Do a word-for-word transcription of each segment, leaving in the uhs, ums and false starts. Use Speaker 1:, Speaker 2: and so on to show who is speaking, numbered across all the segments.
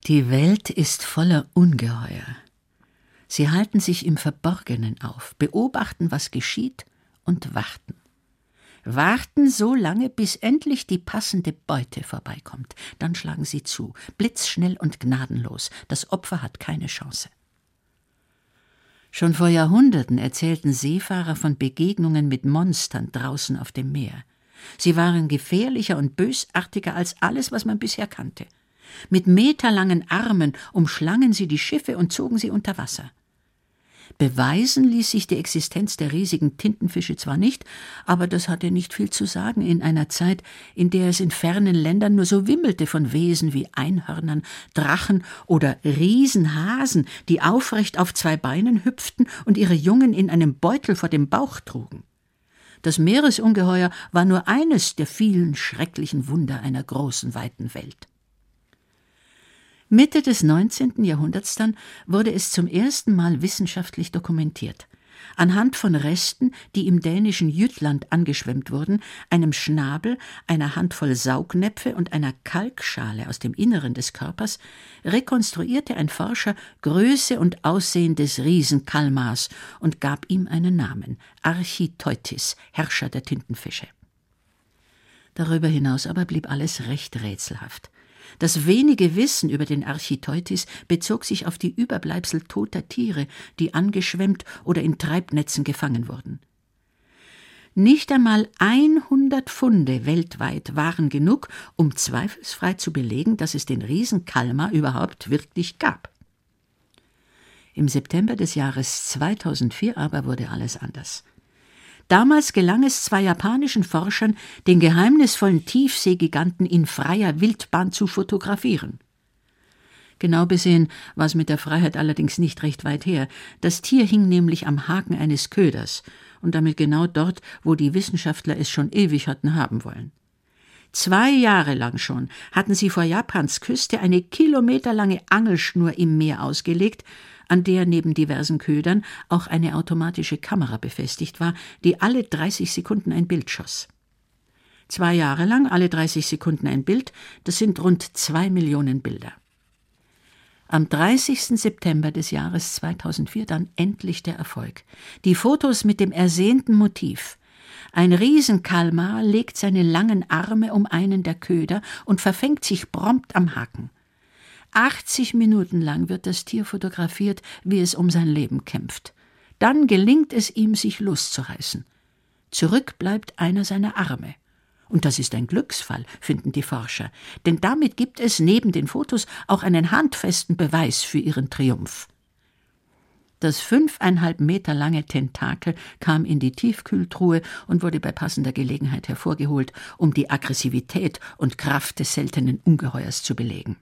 Speaker 1: Die Welt ist voller Ungeheuer. Sie halten sich im Verborgenen auf, beobachten, was geschieht und warten. Warten so lange, bis endlich die passende Beute vorbeikommt. Dann schlagen sie zu, blitzschnell und gnadenlos. Das Opfer hat keine Chance. Schon vor Jahrhunderten erzählten Seefahrer von Begegnungen mit Monstern draußen auf dem Meer. Sie waren gefährlicher und bösartiger als alles, was man bisher kannte. Mit meterlangen Armen umschlangen sie die Schiffe und zogen sie unter Wasser. Beweisen ließ sich die Existenz der riesigen Tintenfische zwar nicht, aber das hatte nicht viel zu sagen in einer Zeit, in der es in fernen Ländern nur so wimmelte von Wesen wie Einhörnern, Drachen oder Riesenhasen, die aufrecht auf zwei Beinen hüpften und ihre Jungen in einem Beutel vor dem Bauch trugen. Das Meeresungeheuer war nur eines der vielen schrecklichen Wunder einer großen, weiten Welt. Mitte des neunzehnten Jahrhunderts dann wurde es zum ersten Mal wissenschaftlich dokumentiert. Anhand von Resten, die im dänischen Jütland angeschwemmt wurden, einem Schnabel, einer Handvoll Saugnäpfe und einer Kalkschale aus dem Inneren des Körpers, rekonstruierte ein Forscher Größe und Aussehen des Riesenkalmars und gab ihm einen Namen: Architeuthis, Herrscher der Tintenfische. Darüber hinaus aber blieb alles recht rätselhaft. Das wenige Wissen über den Architeuthis bezog sich auf die Überbleibsel toter Tiere, die angeschwemmt oder in Treibnetzen gefangen wurden. Nicht einmal hundert Funde weltweit waren genug, um zweifelsfrei zu belegen, dass es den Riesenkalmar überhaupt wirklich gab. Im September des Jahres zweitausendvier aber wurde alles anders. Damals gelang es zwei japanischen Forschern, den geheimnisvollen Tiefseegiganten in freier Wildbahn zu fotografieren. Genau besehen war es mit der Freiheit allerdings nicht recht weit her. Das Tier hing nämlich am Haken eines Köders und damit genau dort, wo die Wissenschaftler es schon ewig hatten haben wollen. Zwei Jahre lang schon hatten sie vor Japans Küste eine kilometerlange Angelschnur im Meer ausgelegt, an der neben diversen Ködern auch eine automatische Kamera befestigt war, die alle dreißig Sekunden ein Bild schoss. Zwei Jahre lang alle dreißig Sekunden ein Bild, das sind rund zwei Millionen Bilder. Am dreißigsten September des Jahres zweitausendvier dann endlich der Erfolg. Die Fotos mit dem ersehnten Motiv. Ein Riesenkalmar legt seine langen Arme um einen der Köder und verfängt sich prompt am Haken. achtzig Minuten lang wird das Tier fotografiert, wie es um sein Leben kämpft. Dann gelingt es ihm, sich loszureißen. Zurück bleibt einer seiner Arme. Und das ist ein Glücksfall, finden die Forscher, denn damit gibt es neben den Fotos auch einen handfesten Beweis für ihren Triumph. Das fünfeinhalb Meter lange Tentakel kam in die Tiefkühltruhe und wurde bei passender Gelegenheit hervorgeholt, um die Aggressivität und Kraft des seltenen Ungeheuers zu belegen.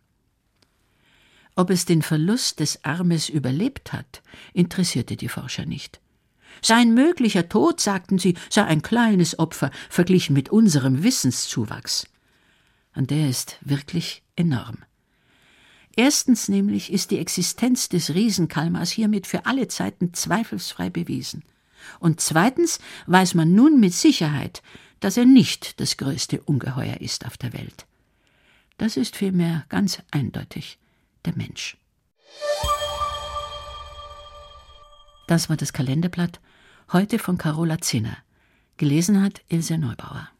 Speaker 1: Ob es den Verlust des Armes überlebt hat, interessierte die Forscher nicht. Sein möglicher Tod, sagten sie, sei ein kleines Opfer verglichen mit unserem Wissenszuwachs. Und der ist wirklich enorm. Erstens nämlich ist die Existenz des Riesenkalmars hiermit für alle Zeiten zweifelsfrei bewiesen. Und zweitens weiß man nun mit Sicherheit, dass er nicht das größte Ungeheuer ist auf der Welt. Das ist vielmehr ganz eindeutig der Mensch. Das war das Kalenderblatt, heute von Carola Zinner. Gelesen hat Ilse Neubauer.